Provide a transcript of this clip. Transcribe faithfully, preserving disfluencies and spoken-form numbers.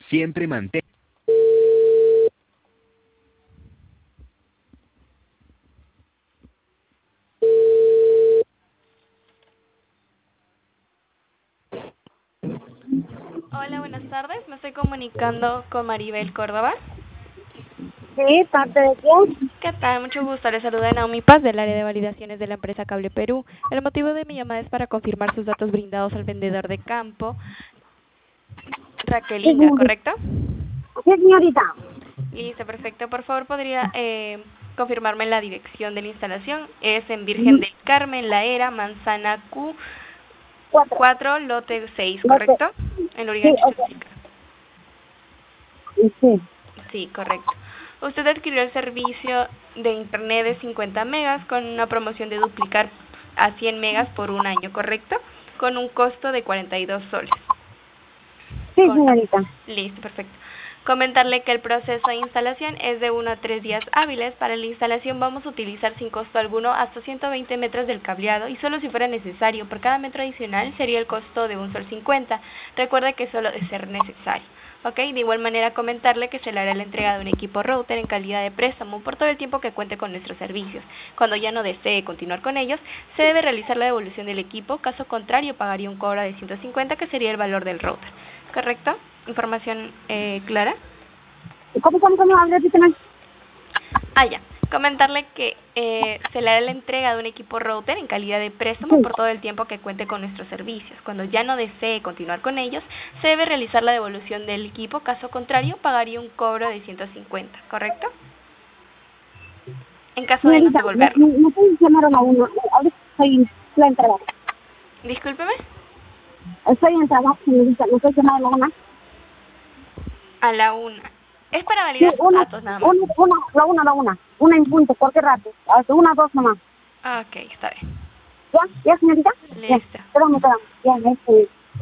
Siempre mantén. Hola, buenas tardes. Me estoy comunicando con Maribel Córdoba. Sí, ¿parte de quién? ¿Qué tal? Mucho gusto. Le saluda Naomi Paz del área de validaciones de la empresa Cable Perú. El motivo de mi llamada es para confirmar sus datos brindados al vendedor de campo, Raquel Sí, Inga, señorita. ¿correcto? Sí, señorita. Listo, perfecto. Por favor, ¿podría eh, confirmarme la dirección de la instalación? Es en Virgen Ujú. del Carmen, La Era, Manzana Q Cuatro. cuatro, lote seis, No sé. ¿correcto? En Sí, Lurigancho, ok. Chosica. Sí. Sí, correcto. Usted adquirió el servicio de internet de cincuenta megas con una promoción de duplicar a cien megas por un año, ¿correcto? Con un costo de cuarenta y dos soles. Sí, Con... señorita. Listo, perfecto. Comentarle que el proceso de instalación es de uno a tres días hábiles. Para la instalación vamos a utilizar sin costo alguno hasta ciento veinte metros del cableado y solo si fuera necesario. Por cada metro adicional sería el costo de un sol cincuenta. Recuerde que solo de ser necesario. Ok, de igual manera comentarle que se le hará la entrega de un equipo router en calidad de préstamo por todo el tiempo que cuente con nuestros servicios. Cuando ya no desee continuar con ellos, se debe realizar la devolución del equipo, caso contrario pagaría un cobro de ciento cincuenta que sería el valor del router. ¿Correcto? ¿Información eh, clara? ¿Cómo, cómo, cómo? Repíteme. Ah, ya. Comentarle que eh, se le hará la entrega de un equipo router en calidad de préstamo Sí. por todo el tiempo que cuente con nuestros servicios. Cuando ya no desee continuar con ellos, se debe realizar la devolución del equipo, caso contrario, pagaría un cobro de ciento cincuenta, ¿correcto? En caso de no Señorita, ¿me, devolverlo. me, me puedes llamar a la una? Ahorita estoy en estoy en trabajo. Discúlpeme. Estoy en trabajo, señorita. ¿Me puedes llamar a la una? A la una. Es para Sí, validar sus una, datos nada más. una, una, la una, la una. Una en punto, cualquier rato. Hasta una, dos nomás. Ah, ok, está bien. ¿Ya? ¿Ya, señorita? Ya. Listo. Espérame, espérame. Ya, este...